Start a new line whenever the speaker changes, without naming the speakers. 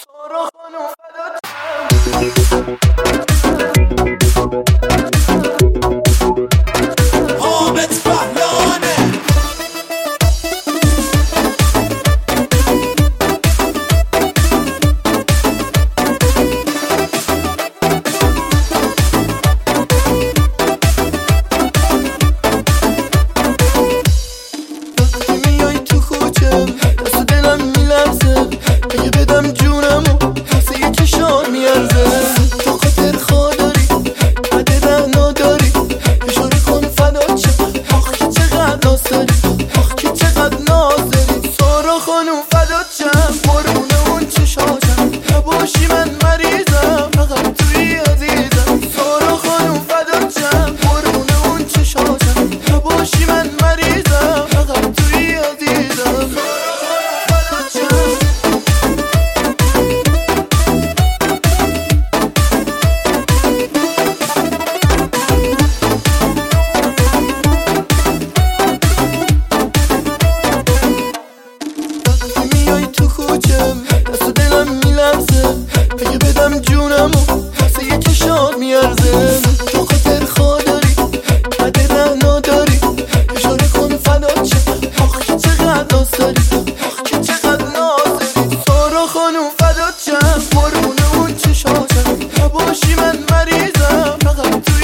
دست و دلم میلرزه اگه بدم جونمو واسه یه چشات میارزه تو خاطر خوداری قدر رهنا داری اشاره کن فدات شه آخ که چقدر ناز داری آخ که چقدر ناز داری سارا خانوم فدات شم قربون اون چشاتم نباشی من مریضم فقط توی